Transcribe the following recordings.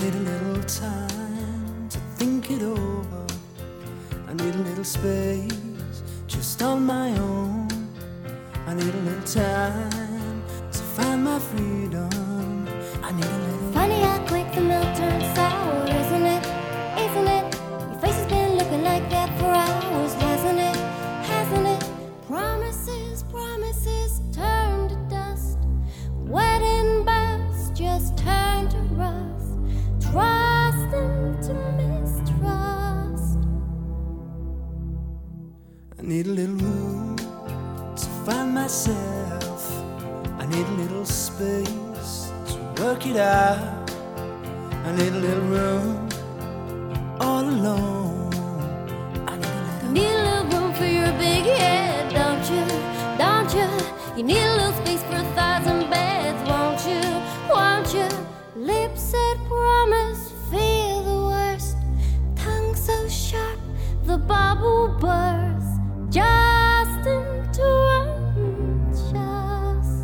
need a little time to think it over. I need a little space just on my own. I need a little time to find my freedom. I need a little. Funny how quick the milk turns sour, isn't it? Isn't it? Your face has been looking like that for hours, hasn't it? Hasn't it? Promises, promises turn to dust. Wedding bells just turn to rust. Trust into mistrust. I need a little room to find myself. I need a little space to work it out. I need a little room all alone. I need a little. You need a little room for your big head, don't you? Don't you? You need a little space for 1,000 beds, won't you? Won't you? Lips said promise, feel the worst. Tongue so sharp, the bubble bursts. Just into unjust.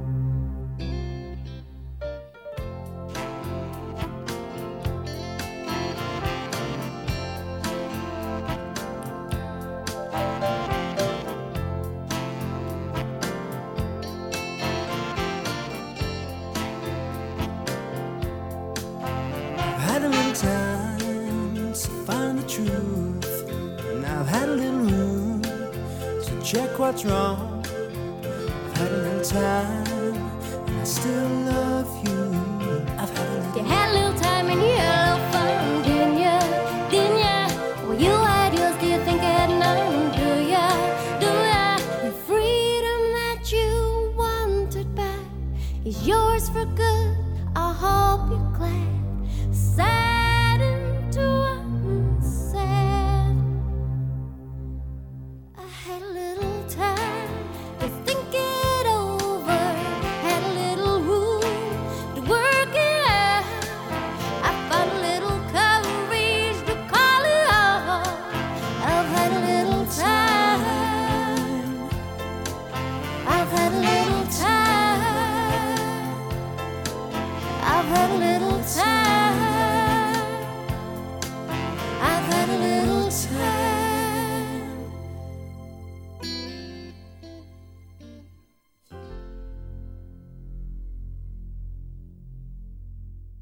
I've had a little time to find the truth, and I've had a little room to check what's wrong. I've had a little time, and I still love you. I've had a little. You had a little time in your